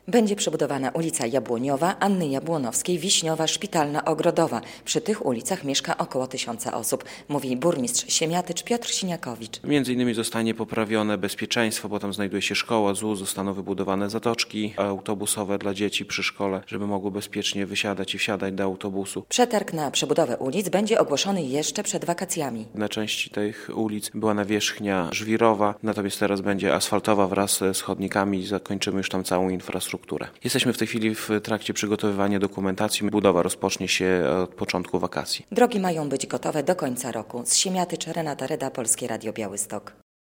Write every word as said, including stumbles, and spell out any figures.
Będzie przebudowana ulica Jabłoniowa, Anny Jabłonowskiej, Wiśniowa, Szpitalna, Ogrodowa. Przy tych ulicach mieszka około tysiąca osób, mówi burmistrz Siemiatycz Piotr Siniakowicz. Między innymi zostanie poprawione bezpieczeństwo, bo tam znajduje się szkoła, Z U S, zostaną wybudowane zatoczki autobusowe dla dzieci przy szkole, żeby mogły bezpiecznie wysiadać i wsiadać do autobusu. Przetarg na przebudowę ulic będzie ogłoszony jeszcze przed wakacjami. Na części tych ulic była nawierzchnia żwirowa, natomiast teraz będzie asfaltowa wraz z chodnikami i zakończymy już tam całą infrastrukturę. Jesteśmy w tej chwili w trakcie przygotowywania dokumentacji. Budowa rozpocznie się od początku wakacji. Drogi mają być gotowe do końca roku. Z Siemiatycz Renata Reda, Polskie Radio Białystok.